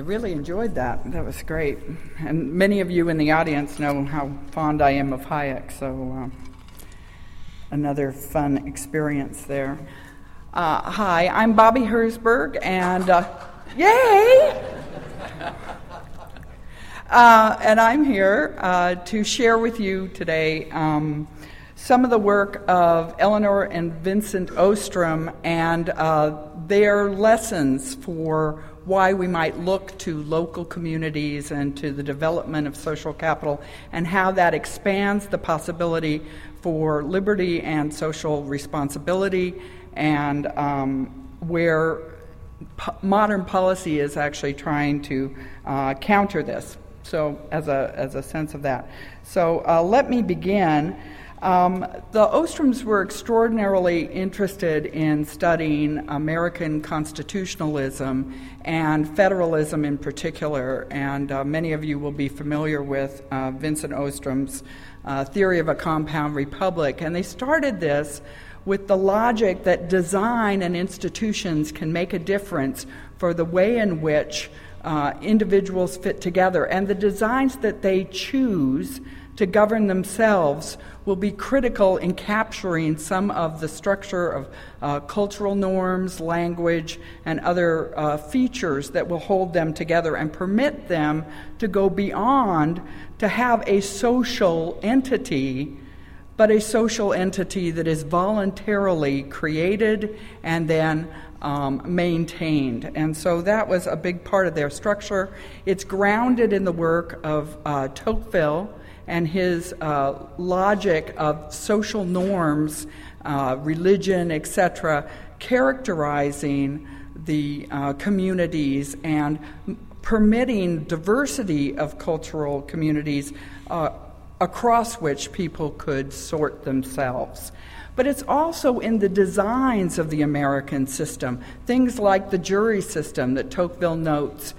I really enjoyed that. That was great. And many of you in the audience know how fond I am of Hayek, so another fun experience there. Hi, I'm Bobby Herzberg, and yay! And I'm here to share with you today some of the work of Eleanor and Vincent Ostrom and their lessons for why we might look to local communities and to the development of social capital, and how that expands the possibility for liberty and social responsibility, and where modern policy is actually trying to counter this. So as a sense of that. So let me begin. The Ostroms were extraordinarily interested in studying American constitutionalism and federalism in particular, and many of you will be familiar with Vincent Ostrom's theory of a compound republic. And they started this with the logic that design and institutions can make a difference for the way in which individuals fit together, and the designs that they choose to govern themselves will be critical in capturing some of the structure of cultural norms, language, and other features that will hold them together and permit them to go beyond to have a social entity, but a social entity that is voluntarily created and then maintained. And so that was a big part of their structure. It's grounded in the work of Tocqueville and his logic of social norms, religion, etc., characterizing the communities and permitting diversity of cultural communities across which people could sort themselves. But it's also in the designs of the American system, things like the jury system that Tocqueville notes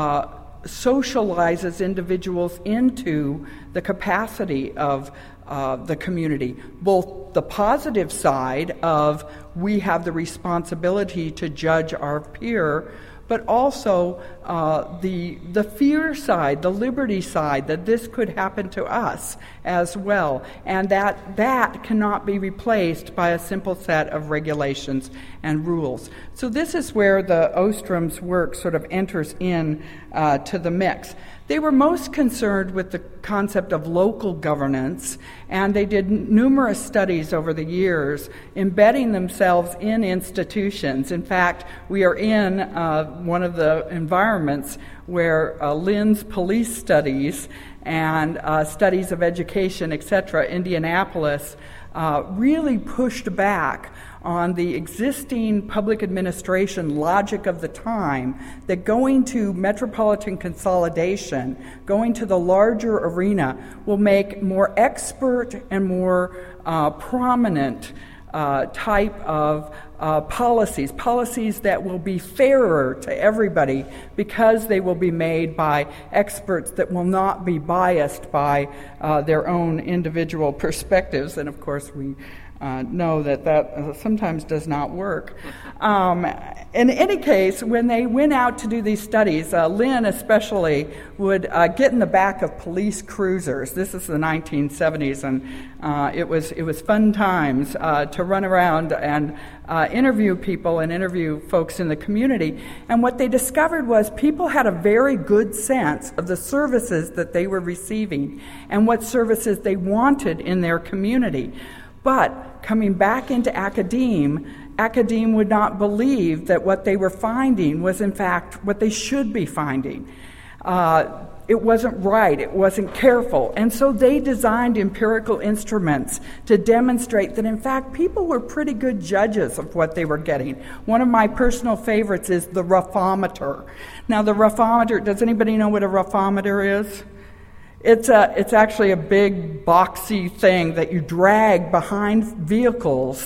socializes individuals into the capacity of the community, both the positive side of we have the responsibility to judge our peer, but also the fear side, the liberty side, that this could happen to us as well, and that cannot be replaced by a simple set of regulations and rules. So this is where the Ostrom's work sort of enters in to the mix. They were most concerned with the concept of local governance, and they did numerous studies over the years embedding themselves in institutions. In fact, we are in one of the environments where Lynn's police studies and studies of education, etc., Indianapolis, really pushed back on the existing public administration logic of the time, that going to metropolitan consolidation, going to the larger arena, will make more expert and more prominent type of policies that will be fairer to everybody, because they will be made by experts that will not be biased by their own individual perspectives. And of course we know that sometimes does not work. In any case, when they went out to do these studies, Lynn especially would get in the back of police cruisers. This is the 1970s, and it was fun times to run around and interview people and interview folks in the community. And what they discovered was people had a very good sense of the services that they were receiving and what services they wanted in their community. But coming back into academe would not believe that what they were finding was in fact what they should be finding. It wasn't right, it wasn't careful. And so they designed empirical instruments to demonstrate that in fact people were pretty good judges of what they were getting. One of my personal favorites is the roughometer. Now the roughometer, does anybody know what a roughometer is? It's actually a big boxy thing that you drag behind vehicles,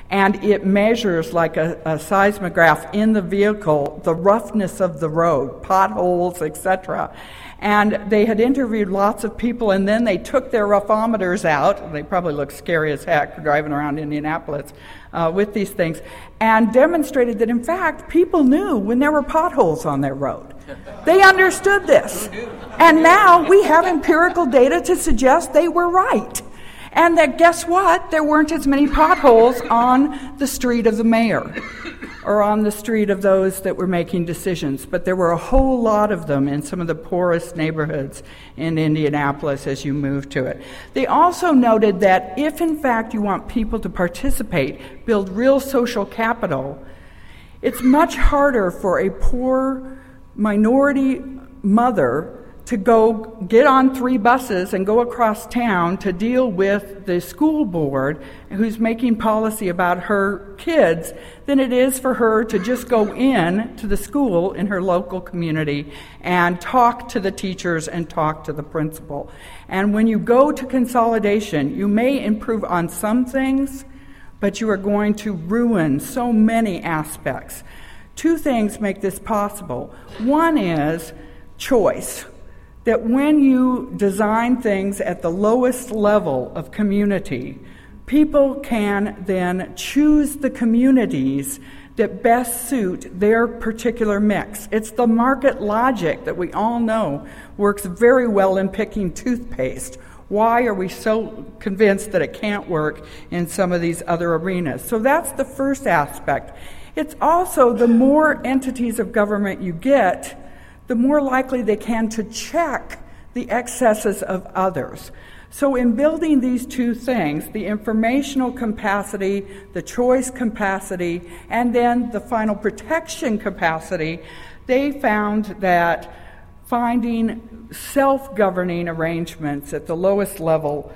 And it measures, like a seismograph in the vehicle, the roughness of the road, potholes, etc. And they had interviewed lots of people, and then they took their roughometers out. They probably look scary as heck driving around Indianapolis with these things, and demonstrated that, in fact, people knew when there were potholes on their road. They understood this. And now we have empirical data to suggest they were right. And that, guess what? There weren't as many potholes on the street of the mayor or on the street of those that were making decisions. But there were a whole lot of them in some of the poorest neighborhoods in Indianapolis as you move to it. They also noted that if, in fact, you want people to participate, build real social capital, it's much harder for a poor minority mother to go get on 3 buses and go across town to deal with the school board who's making policy about her kids than it is for her to just go in to the school in her local community and talk to the teachers and talk to the principal. And when you go to consolidation, you may improve on some things, but you are going to ruin so many aspects. 2 things make this possible. One is choice. That when you design things at the lowest level of community, people can then choose the communities that best suit their particular mix. It's the market logic that we all know works very well in picking toothpaste. Why are we so convinced that it can't work in some of these other arenas? So that's the first aspect. It's also the more entities of government you get, the more likely they can to check the excesses of others. So in building these 2 things, the informational capacity, the choice capacity, and then the final protection capacity, they found that finding self-governing arrangements at the lowest level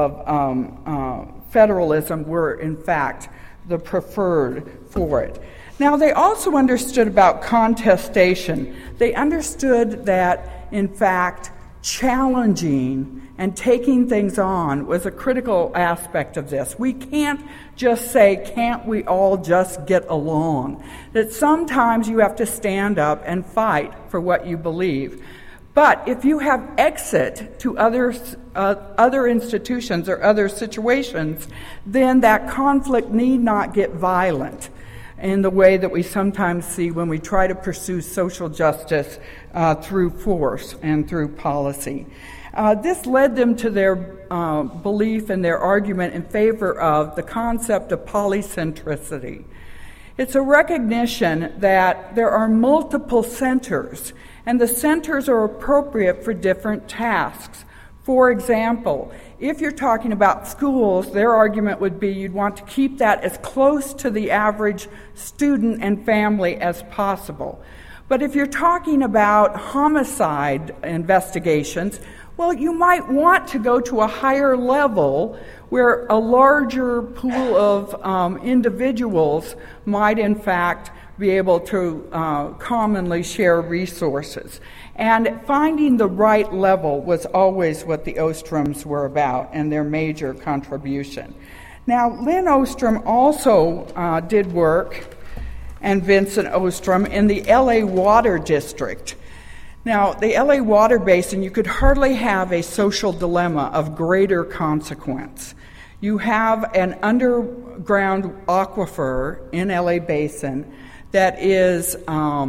of federalism were, in fact, the preferred for it. Now, they also understood about contestation. They understood that, in fact, challenging and taking things on was a critical aspect of this. We can't just say, can't we all just get along? That sometimes you have to stand up and fight for what you believe. But if you have exit to other institutions or other situations, then that conflict need not get violent in the way that we sometimes see when we try to pursue social justice through force and through policy. This led them to their belief and their argument in favor of the concept of polycentricity. It's a recognition that there are multiple centers, and the centers are appropriate for different tasks. For example, if you're talking about schools, their argument would be you'd want to keep that as close to the average student and family as possible. But if you're talking about homicide investigations, well, you might want to go to a higher level where a larger pool of individuals might, in fact, be able to commonly share resources. And finding the right level was always what the Ostroms were about and their major contribution. Now, Lynn Ostrom also did work, and Vincent Ostrom, in the LA Water District. Now, the LA Water Basin, you could hardly have a social dilemma of greater consequence. You have an underground aquifer in LA Basin that is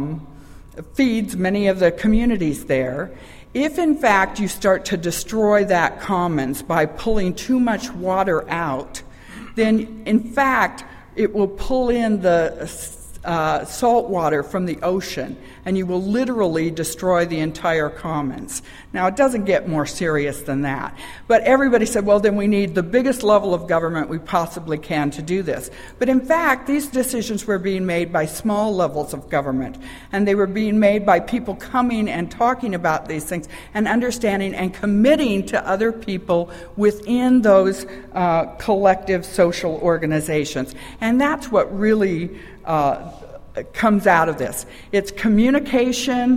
feeds many of the communities there. If, in fact, you start to destroy that commons by pulling too much water out, then, in fact, it will pull in the salt water from the ocean, and you will literally destroy the entire commons. Now, it doesn't get more serious than that. But everybody said, well, then we need the biggest level of government we possibly can to do this. But in fact, these decisions were being made by small levels of government, and they were being made by people coming and talking about these things and understanding and committing to other people within those collective social organizations. And that's what really comes out of this. It's communication,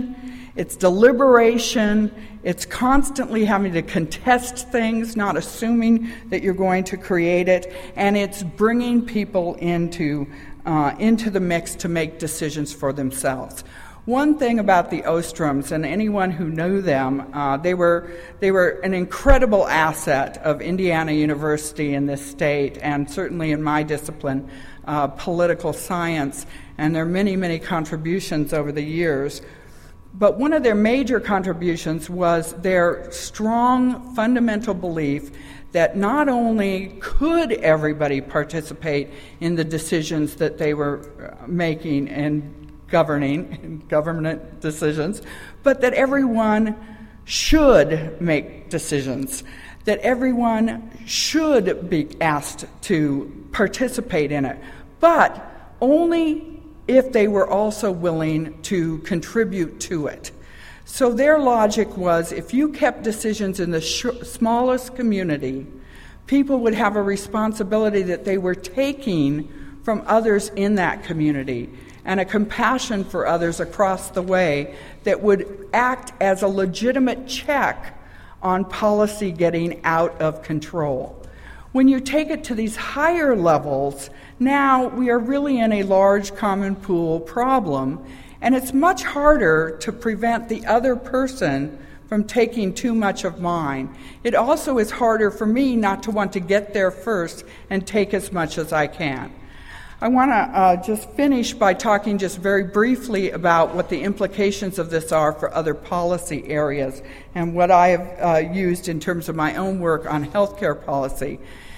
it's deliberation, it's constantly having to contest things, not assuming that you're going to create it, and it's bringing people into the mix to make decisions for themselves. One thing about the Ostroms, and anyone who knew them, they were an incredible asset of Indiana University in this state, and certainly in my discipline, political science, and their many, many contributions over the years. But one of their major contributions was their strong fundamental belief that not only could everybody participate in the decisions that they were making and governing, government decisions, but that everyone should make decisions, that everyone should be asked to participate in it, but only if they were also willing to contribute to it. So their logic was, if you kept decisions in the smallest community, people would have a responsibility that they were taking from others in that community, and a compassion for others across the way that would act as a legitimate check on policy getting out of control. When you take it to these higher levels, now we are really in a large common pool problem, and it's much harder to prevent the other person from taking too much of mine. It also is harder for me not to want to get there first and take as much as I can. I want to just finish by talking just very briefly about what the implications of this are for other policy areas and what I have used in terms of my own work on healthcare policy.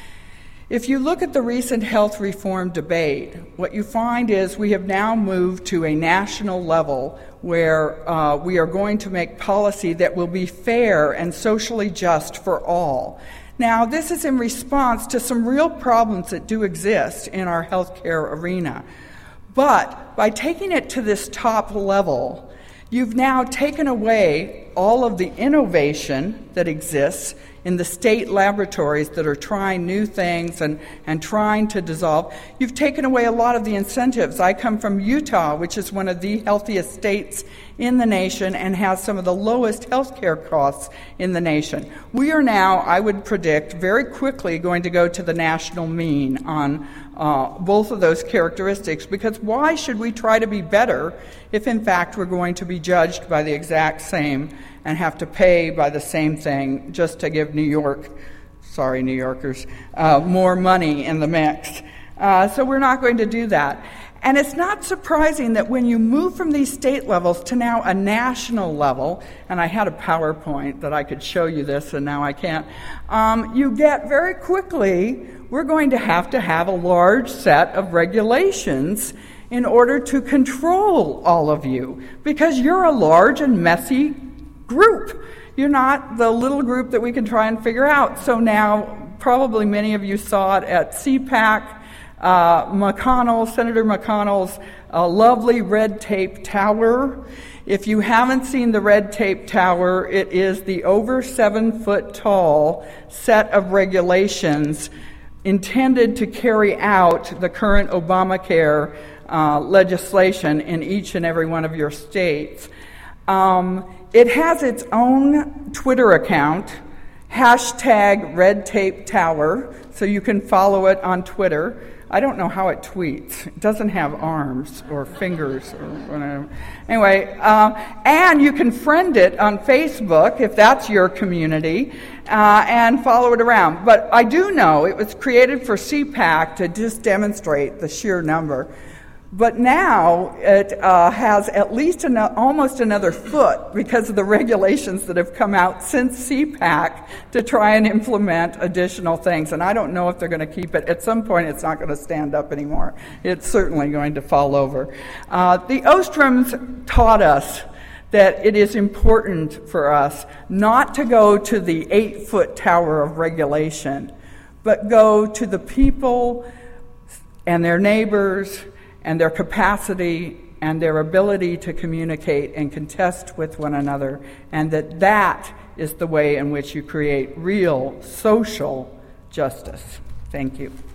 If you look at the recent health reform debate, what you find is we have now moved to a national level where we are going to make policy that will be fair and socially just for all. Now, this is in response to some real problems that do exist in our healthcare arena. But by taking it to this top level, you've now taken away all of the innovation that exists in the state laboratories that are trying new things and trying to dissolve. You've taken away a lot of the incentives. I come from Utah, which is one of the healthiest states in the nation and has some of the lowest health care costs in the nation. We are now, I would predict, very quickly going to go to the national mean on both of those characteristics, because why should we try to be better if in fact we're going to be judged by the exact same and have to pay by the same thing just to give New Yorkers, more money in the mix. So we're not going to do that. And it's not surprising that when you move from these state levels to now a national level, and I had a PowerPoint that I could show you this and now I can't, you get very quickly, we're going to have a large set of regulations in order to control all of you, because you're a large and messy group. You're not the little group that we can try and figure out. So now, probably many of you saw it at CPAC, Senator McConnell's lovely red tape tower. If you haven't seen the red tape tower, it is the over 7-foot tall set of regulations intended to carry out the current Obamacare legislation in each and every one of your states. It has its own Twitter account, #RedTapeTower, so you can follow it on Twitter. I don't know how it tweets. It doesn't have arms or fingers or whatever. Anyway, and you can friend it on Facebook if that's your community, and follow it around. But I do know it was created for CPAC to just demonstrate the sheer number. But now it has at least almost another foot because of the regulations that have come out since CPAC to try and implement additional things. And I don't know if they're going to keep it. At some point, it's not going to stand up anymore. It's certainly going to fall over. The Ostroms taught us that it is important for us not to go to the 8-foot tower of regulation, but go to the people and their neighbors and their capacity and their ability to communicate and contest with one another, and that is the way in which you create real social justice. Thank you.